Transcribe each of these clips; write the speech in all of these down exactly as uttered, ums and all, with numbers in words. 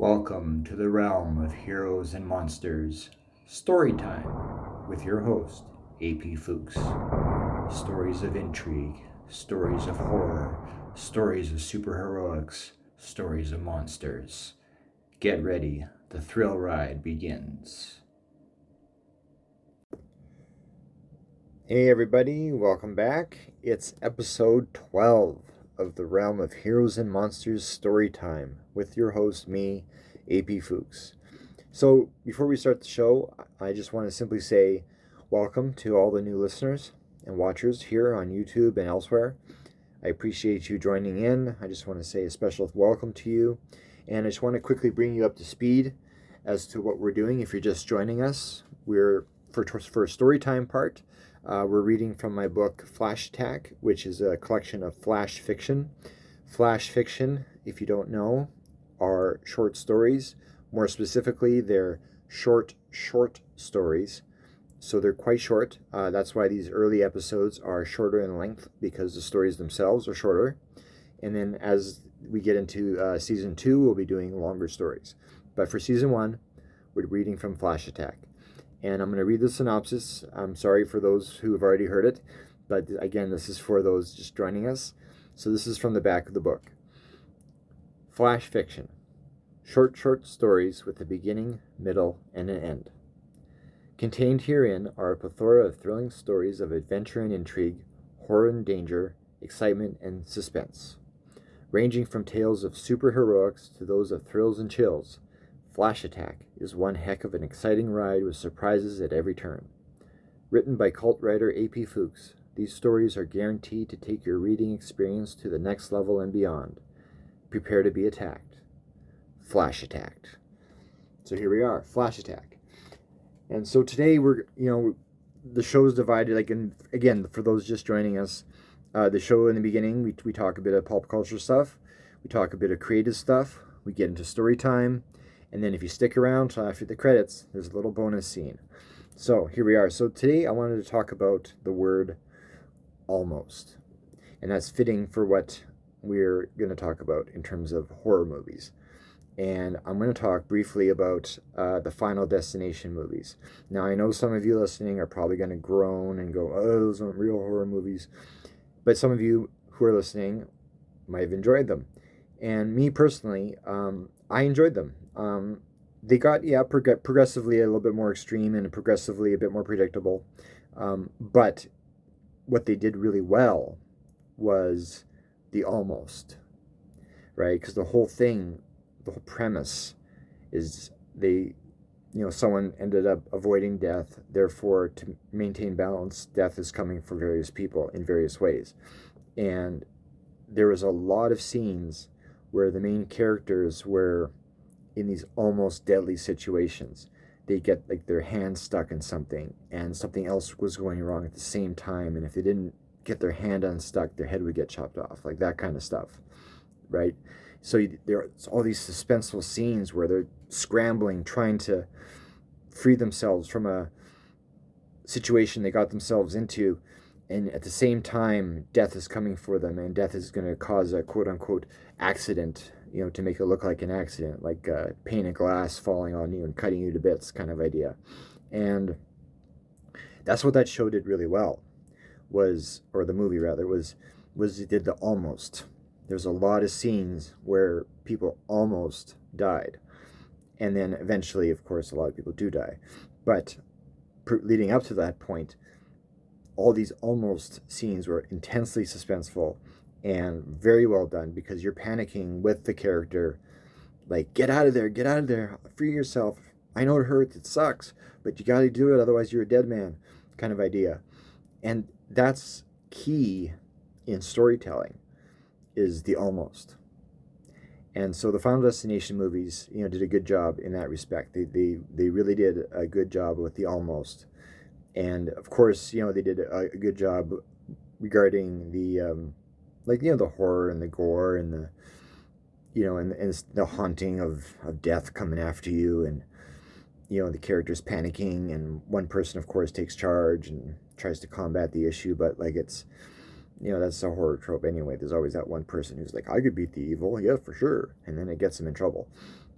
Welcome to the realm of heroes and monsters. Story time with your host, A P Fuchs. Stories of intrigue, stories of horror, stories of superheroics, stories of monsters. Get ready, the thrill ride begins. Hey everybody, welcome back. It's episode twelve of the realm of heroes and monsters story time with your host, me, A P Fuchs. So before we start the show, I just want to simply say welcome to all the new listeners and watchers here on YouTube and elsewhere. I appreciate you joining in. I just want to say a special welcome to you, and I just want to quickly bring you up to speed as to what we're doing. If you're just joining us, we're for for story time part. Uh, we're reading from my book Flash Attack, which is a collection of flash fiction. Flash fiction, if you don't know, are short stories. More specifically, they're short, short stories. So they're quite short. Uh, that's why these early episodes are shorter in length, because the stories themselves are shorter. And then as we get into uh, season two, we'll be doing longer stories. But for season one, we're reading from Flash Attack. And I'm going to read the synopsis. I'm sorry for those who have already heard it, but again, this is for those just joining us. So this is from the back of the book. Flash fiction. Short, short stories with a beginning, middle, and an end. Contained herein are a plethora of thrilling stories of adventure and intrigue, horror and danger, excitement and suspense. Ranging from tales of superheroics to those of thrills and chills, Flash Attack is one heck of an exciting ride with surprises at every turn. Written by cult writer A P Fuchs, these stories are guaranteed to take your reading experience to the next level and beyond. Prepare to be attacked. Flash Attacked. So here we are, Flash Attack. And so today we're, you know, the show is divided, like, in, again, for those just joining us, uh, the show in the beginning, we, we talk a bit of pulp culture stuff, we talk a bit of creative stuff, we get into story time, and then if you stick around till after the credits, there's a little bonus scene. So here we are. So today I wanted to talk about the word almost. And that's fitting for what we're going to talk about in terms of horror movies. And I'm going to talk briefly about uh, the Final Destination movies. Now, I know some of you listening are probably going to groan and go, oh, those aren't real horror movies. But some of you who are listening might have enjoyed them. And me personally, um, I enjoyed them. Um, they got, yeah, prog- progressively a little bit more extreme and progressively a bit more predictable. Um, but what they did really well was the almost, right? Because the whole thing, the whole premise is they, you know, someone ended up avoiding death. Therefore, to maintain balance, death is coming for various people in various ways. And there was a lot of scenes where the main characters were in these almost deadly situations. They get like their hand stuck in something and something else was going wrong at the same time. And if they didn't get their hand unstuck, their head would get chopped off, like that kind of stuff, right? So there's all these suspenseful scenes where they're scrambling, trying to free themselves from a situation they got themselves into. And at the same time, death is coming for them, and death is going to cause a quote-unquote accident, you know, to make it look like an accident, like a pane of glass falling on you and cutting you to bits kind of idea. And that's what that show did really well, was, or the movie rather, was, was it did the almost. There's a lot of scenes where people almost died. And then eventually, of course, a lot of people do die. But leading up to that point, all these almost scenes were intensely suspenseful and very well done, because you're panicking with the character, like, get out of there, get out of there, free yourself. I know it hurts, it sucks, but you got to do it, otherwise you're a dead man, kind of idea. And that's key in storytelling, is the almost. And so the Final Destination movies, you know, did a good job in that respect. They they they really did a good job with the almost. And of course, you know, they did a, a good job regarding the, um, like, you know, the horror and the gore and the, you know, and, and the haunting of, of death coming after you, and, you know, the characters panicking, and one person, of course, takes charge and tries to combat the issue, but, like, it's, you know, that's a horror trope anyway. There's always that one person who's like, I could beat the evil, yeah, for sure, and then it gets them in trouble.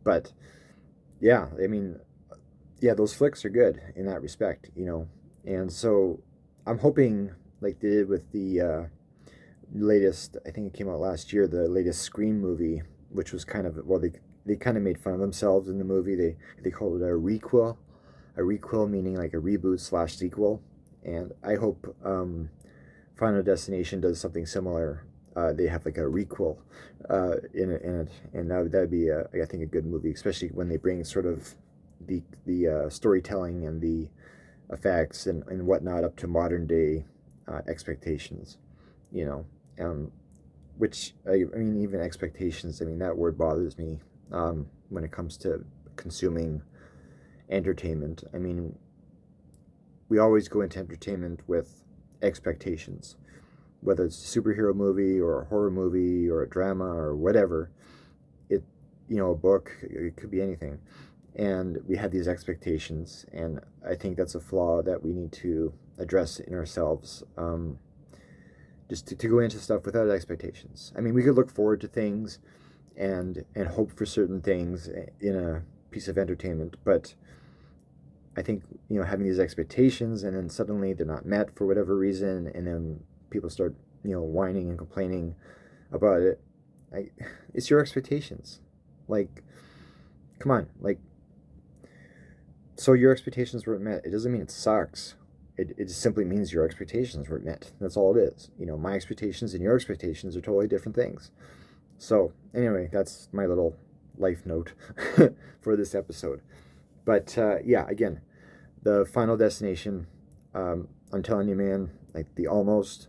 But yeah, I mean, yeah, those flicks are good in that respect, you know. And so I'm hoping, like they did with the uh, latest, I think it came out last year, the latest Scream movie, which was kind of, well, they they kind of made fun of themselves in the movie. They they called it a requel, a requel meaning like a reboot slash sequel. And I hope um, Final Destination does something similar. Uh, they have like a requel uh, in it, in it, and that that'd be a, I think a good movie, especially when they bring sort of the the uh, storytelling and the effects and, and whatnot up to modern day uh, expectations, you know. Um, which I, I mean, even expectations. I mean, that word bothers me um, when it comes to consuming entertainment. I mean, we always go into entertainment with expectations, whether it's a superhero movie or a horror movie or a drama or whatever. It, you know, a book. It could be anything, and we have these expectations, and I think that's a flaw that we need to address in ourselves. Um, just to, to go into stuff without expectations. I mean, we could look forward to things and and hope for certain things in a piece of entertainment, but I think, you know, having these expectations and then suddenly they're not met for whatever reason, and then people start, you know, whining and complaining about it. I, it's your expectations. Like, come on, like, so your expectations weren't met. It doesn't mean it sucks. It, it just simply means your expectations weren't met. That's all it is. You know, my expectations and your expectations are totally different things. So, anyway, that's my little life note for this episode. But, uh, yeah, again, the Final Destination, um, I'm telling you, man, like the almost,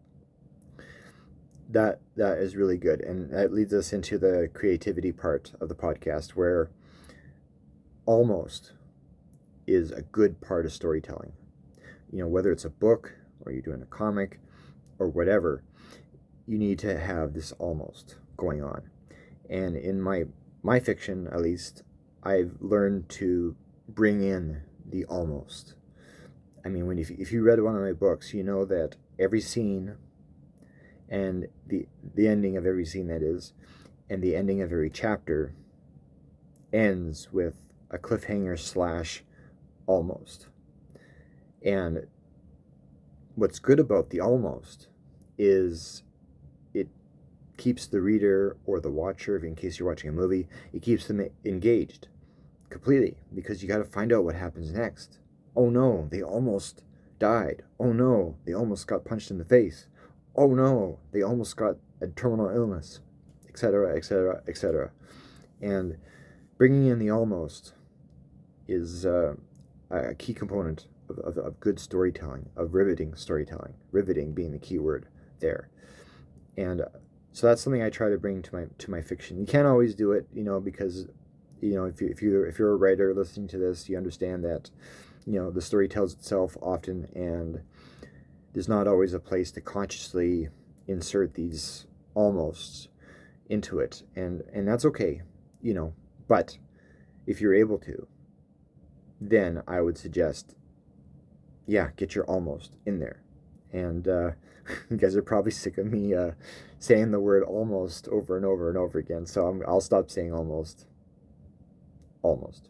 that that is really good. And that leads us into the creativity part of the podcast, where almost is a good part of storytelling. You know, whether it's a book or you're doing a comic or whatever, you need to have this almost going on. And in my my fiction, at least, I've learned to bring in the almost. I mean, when if, if you read one of my books, you know that every scene and the the ending of every scene, that is, and the ending of every chapter ends with a cliffhanger slash almost. And what's good about the almost is it keeps the reader or the watcher, in case you're watching a movie, it keeps them engaged completely, because you got to find out what happens next. Oh no, they almost died. Oh no, they almost got punched in the face. Oh no, they almost got a terminal illness, et cetera, et cetera, et cetera. And bringing in the almost is uh, a key component of, of, of good storytelling, of riveting storytelling. Riveting being the key word there. And so that's something I try to bring to my to my fiction. You can't always do it, you know, because, you know, if you if you if you're a writer listening to this, you understand that, you know, the story tells itself often, and there's not always a place to consciously insert these almosts into it, and and that's okay, you know. But if you're able to, then I would suggest, yeah, get your almost in there. And uh, you guys are probably sick of me uh, saying the word almost over and over and over again, so I'm, I'll stop saying almost. Almost.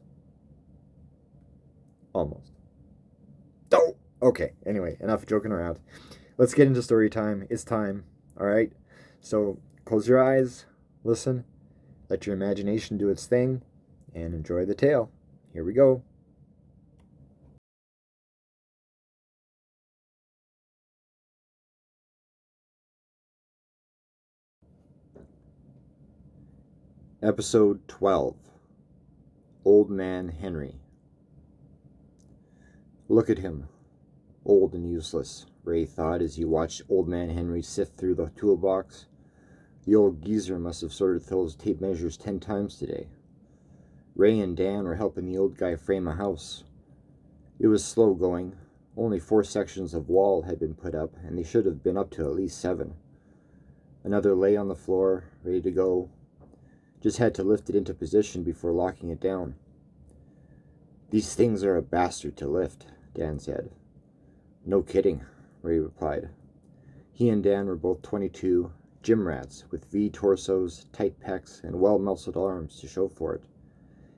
Almost. Oh! Okay, anyway, enough joking around. Let's get into story time. It's time, alright? So, close your eyes, listen, let your imagination do its thing, and enjoy the tale. Here we go. Episode twelve. Old Man Henry. Look at him, old and useless, Ray thought as he watched Old Man Henry sift through the toolbox. The old geezer must have sorted those tape measures ten times today. Ray and Dan were helping the old guy frame a house. It was slow going. Only four sections of wall had been put up, and they should have been up to at least seven. Another lay on the floor, ready to go. Just had to lift it into position before locking it down. These things are a bastard to lift, Dan said. No kidding, Ray replied. He and Dan were both twenty-two, gym rats with V torsos, tight pecs, and well-muscled arms to show for it.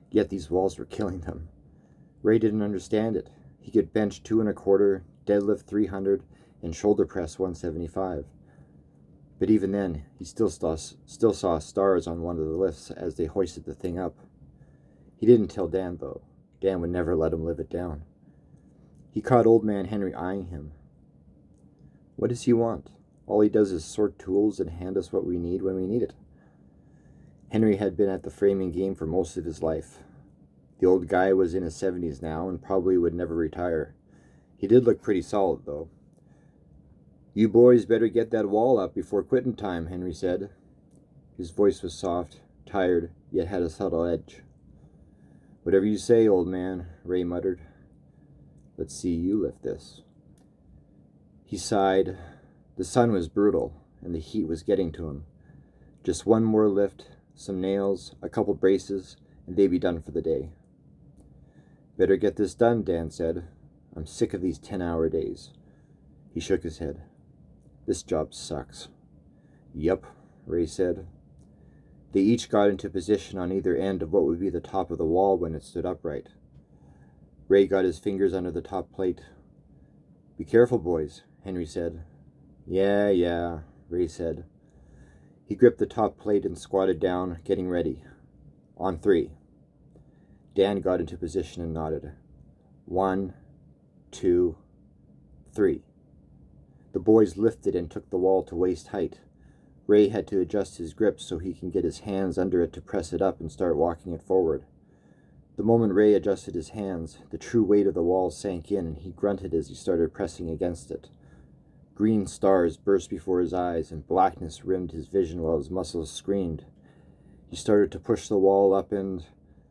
Yet these walls were killing them. Ray didn't understand it. He could bench two and a quarter, deadlift three hundred, and shoulder press one seventy-five. But even then, he still saw, still saw stars on one of the lifts as they hoisted the thing up. He didn't tell Dan, though. Dan would never let him live it down. He caught old man Henry eyeing him. What does he want? All he does is sort tools and hand us what we need when we need it. Henry had been at the framing game for most of his life. The old guy was in his seventies now and probably would never retire. He did look pretty solid, though. You boys better get that wall up before quitting time, Henry said. His voice was soft, tired, yet had a subtle edge. Whatever you say, old man, Ray muttered. Let's see you lift this. He sighed. The sun was brutal, and the heat was getting to him. Just one more lift, some nails, a couple braces, and they'd be done for the day. Better get this done, Dan said. I'm sick of these ten-hour days. He shook his head. This job sucks. Yup, Ray said. They each got into position on either end of what would be the top of the wall when it stood upright. Ray got his fingers under the top plate. Be careful, boys, Henry said. Yeah, yeah, Ray said. He gripped the top plate and squatted down, getting ready. On three. Dan got into position and nodded. One, two, three. The boys lifted and took the wall to waist height. Ray had to adjust his grip so he can get his hands under it to press it up and start walking it forward. The moment Ray adjusted his hands, the true weight of the wall sank in and he grunted as he started pressing against it. Green stars burst before his eyes and blackness rimmed his vision while his muscles screamed. He started to push the wall up and...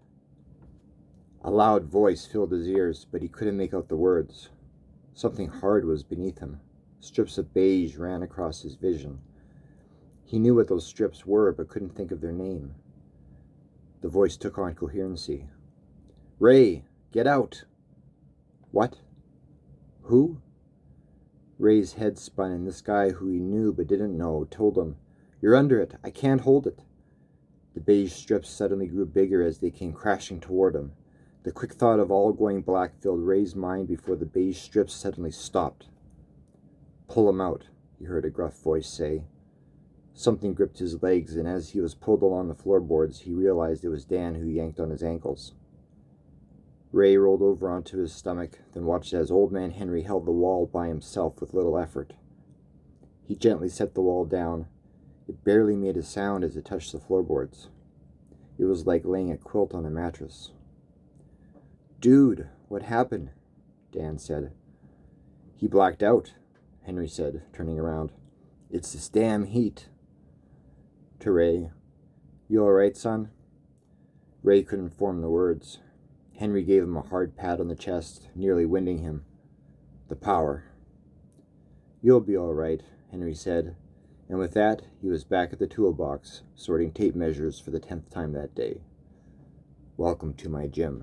A loud voice filled his ears, but he couldn't make out the words. Something hard was beneath him. Strips of beige ran across his vision. He knew what those strips were, but couldn't think of their name. The voice took on coherency. Ray, get out! What? Who? Ray's head spun, and this guy who he knew but didn't know told him, You're under it. I can't hold it. The beige strips suddenly grew bigger as they came crashing toward him. The quick thought of all going black filled Ray's mind before the beige strips suddenly stopped. Pull him out, he heard a gruff voice say. Something gripped his legs, and as he was pulled along the floorboards, he realized it was Dan who yanked on his ankles. Ray rolled over onto his stomach, then watched as old man Henry held the wall by himself with little effort. He gently set the wall down. It barely made a sound as it touched the floorboards. It was like laying a quilt on a mattress. Dude, what happened? Dan said. He blacked out, Henry said, turning around. It's this damn heat. To Ray, You all right, son? Ray couldn't form the words. Henry gave him a hard pat on the chest, nearly winding him. The power. You'll be all right, Henry said, and with that, he was back at the toolbox, sorting tape measures for the tenth time that day. Welcome to my gym.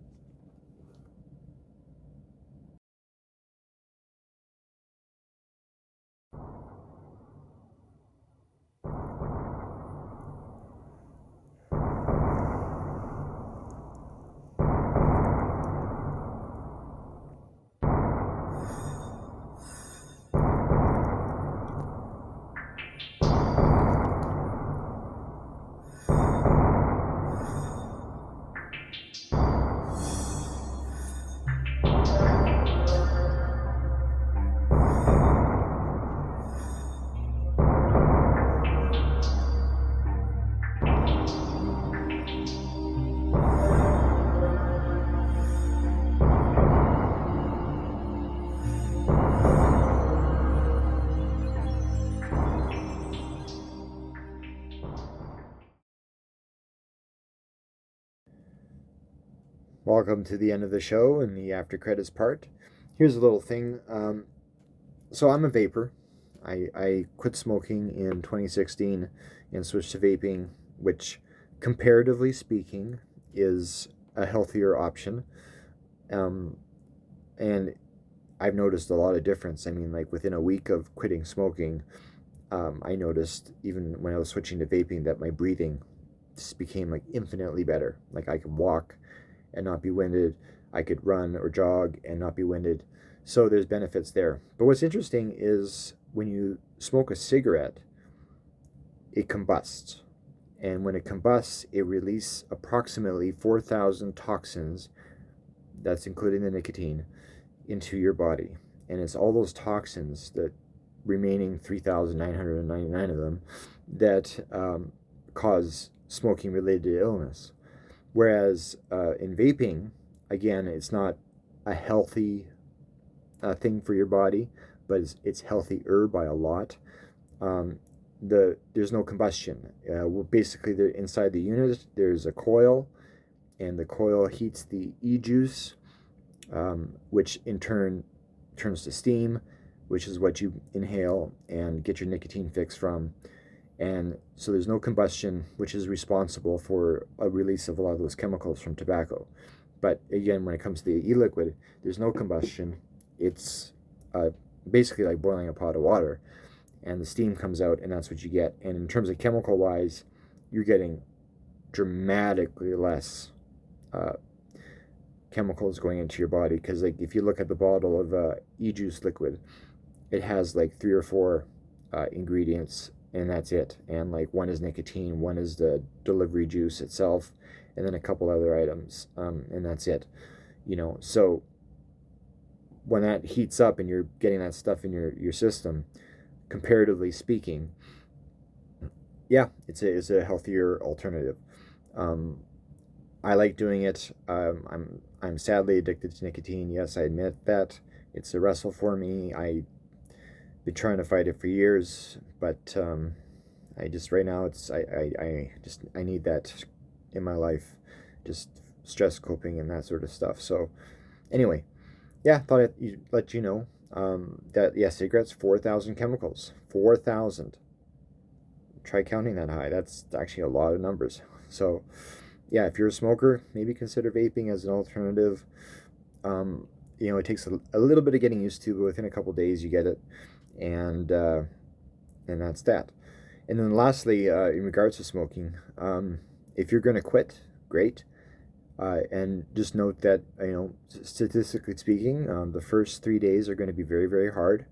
Welcome to the end of the show and the after credits part. Here's a little thing. Um, so I'm a vapor. I, I quit smoking in twenty sixteen and switched to vaping, which, comparatively speaking, is a healthier option. Um, and I've noticed a lot of difference. I mean, like within a week of quitting smoking, um, I noticed even when I was switching to vaping that my breathing just became like infinitely better. Like I could walk and not be winded. I could run or jog and not be winded. So there's benefits there. But what's interesting is when you smoke a cigarette, it combusts. And when it combusts, it releases approximately four thousand toxins, that's including the nicotine, into your body. And it's all those toxins, the remaining three thousand nine hundred ninety-nine of them, that um, cause smoking related illness. Whereas uh, in vaping, again, it's not a healthy uh, thing for your body, but it's, it's healthier by a lot. Um, the there's no combustion. Uh, well, basically, the, inside the unit, there's a coil, and the coil heats the e-juice, um, which in turn turns to steam, which is what you inhale and get your nicotine fix from. And so there's no combustion, which is responsible for a release of a lot of those chemicals from tobacco. But again, when it comes to the e-liquid, there's no combustion. It's uh, basically like boiling a pot of water, and the steam comes out, and that's what you get. And in terms of chemical-wise, you're getting dramatically less uh, chemicals going into your body, because like if you look at the bottle of uh, e-juice liquid, it has like three or four uh, ingredients, and that's it. And like one is nicotine, one is the delivery juice itself, and then a couple other items, um, and that's it. You know, so when that heats up and you're getting that stuff in your, your system, comparatively speaking, yeah, it's a, it's a healthier alternative. Um, I like doing it. Um, I'm I'm sadly addicted to nicotine. Yes, I admit that. It's a wrestle for me. I've been trying to fight it for years, but um, I just right now it's I, I, I just I need that in my life, just stress coping and that sort of stuff. So anyway, yeah, thought I'd let you know um, that yeah, cigarettes, four thousand chemicals, four thousand. Try counting that high. That's actually a lot of numbers. So yeah, if you're a smoker, maybe consider vaping as an alternative. Um, you know, it takes a, a little bit of getting used to, but within a couple days you get it, and uh, and that's that. And then lastly, uh, in regards to smoking, um, if you're going to quit, great. Uh, and just note that, you know, statistically speaking, um, the first three days are going to be very, very hard.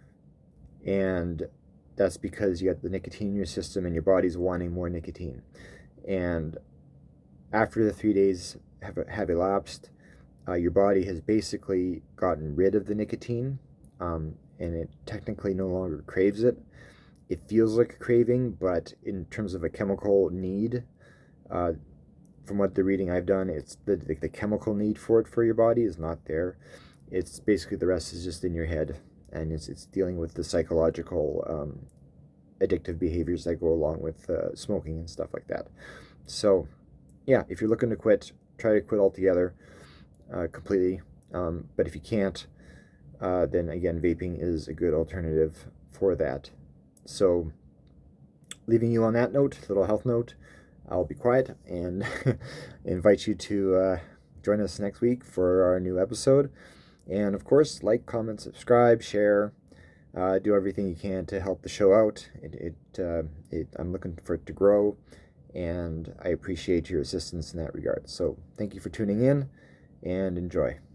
And that's because you got the nicotine in your system and your body's wanting more nicotine. And after the three days have, have elapsed, uh, your body has basically gotten rid of the nicotine, um, and it technically no longer craves it. It feels like a craving, but in terms of a chemical need, uh, from what the reading I've done, it's the, the the chemical need for it for your body is not there. It's basically the rest is just in your head, and it's it's dealing with the psychological um, addictive behaviors that go along with uh, smoking and stuff like that. So, yeah, if you're looking to quit, try to quit altogether, uh, completely. Um, but if you can't, uh, then again, vaping is a good alternative for that. So, leaving you on that note, little health note. I'll be quiet and invite you to uh, join us next week for our new episode. And of course, like, comment, subscribe, share, uh, do everything you can to help the show out. It, it, uh, it, I'm looking for it to grow, and I appreciate your assistance in that regard. So thank you for tuning in, and enjoy.